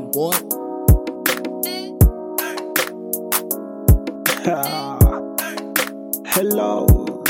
boy. Hello.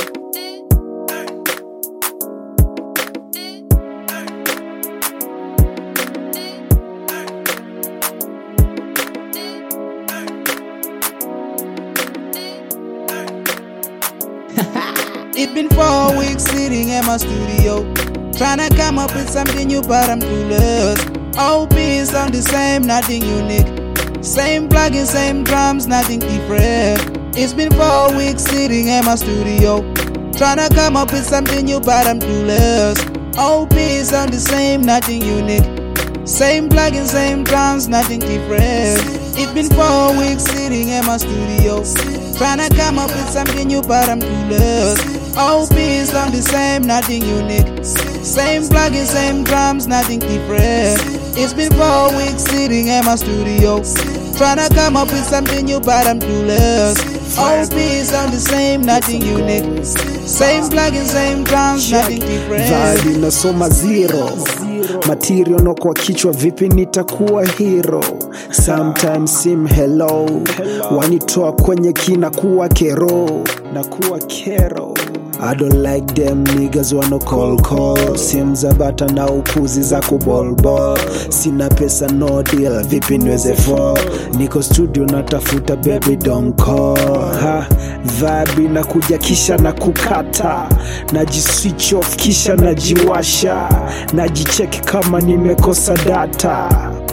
It's been 4 weeks sitting in my studio, tryna come up with something new, but I'm clueless. All beats sound the same, nothing unique. Same plugin, same drums, nothing different. It's been 4 weeks sitting in my studio, tryna come up with something new, but I'm clueless. All beats sound the same, nothing unique. Same plugin, same drums, nothing different. It's been 4 weeks sitting in my studio, tryna come up with something new, but I'm clueless. All beats sound the same, nothing unique. Same plugin, same drums, nothing different. It's been 4 weeks sitting in my studio, tryna come up with something new, but I'm clueless. All beats sound the same, nothing unique. Same plugin, same drums, nothing different. Vibe inasoma zero, material no kwa kichwa, vipi nitakuwa hero. Sometimes sim hello, wanitoa kwenye kina kuwa kero, na kuwa kero. I don't like them niggas wanna call simu za bata na upuzi za kubolbol. Sina pesa no deal, vipi niweze fall. Niko studio natafuta baby don't call. Vibe inakuja kisha na kukata, najiswitch off kisha najiwasha, najicheck kama nimekosa data,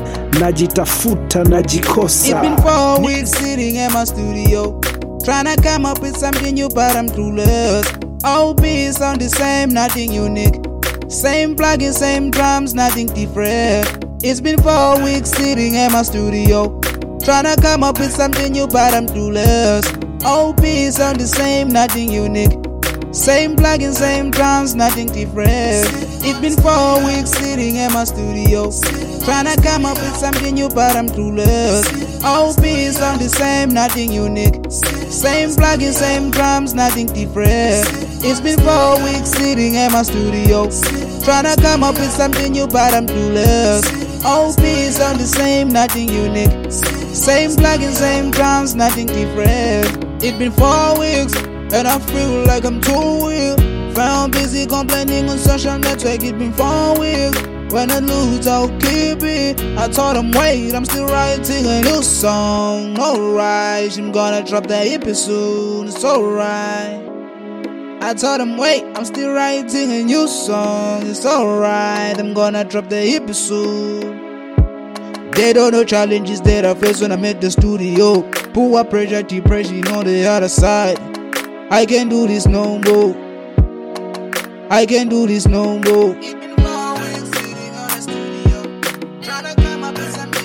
najitafuta najikosa. It's been 4 weeks sitting in my studio, tryna come up with something new, but I'm clueless. All beats sound the same, nothing unique. Same plugin, same drums, nothing different. It's been 4 weeks sitting in my studio, tryna come up with something new, but I'm clueless. All beats sound the same, nothing unique. Same plugin, same drums, nothing different. It's been 4 weeks sitting in my studio, tryna come up with something new, but I'm clueless. All beats sound the same, nothing unique. Same plugin, same drums, nothing different. It's been 4 weeks sitting in my studio, tryna come up with something new, but I'm clueless. All beats sound the same, nothing unique. Same plugin, same drums, nothing different. It's been 4 weeks, and I feel like I'm too weak. Found busy complaining on social network. It's been 4 weeks. When I lose, I'll keep it. I told them, wait, I'm still writing a new song. Alright, I'm gonna drop the EP soon. It's alright. I told them, wait, I'm still writing a new song. It's alright, I'm gonna drop the EP soon. They don't know challenges that I face when I'm at the studio. Poor pressure, depression on the other side. I can't do this no more. I can't do this no more. It's been 4 weeks sitting on the studio, trying to come up with some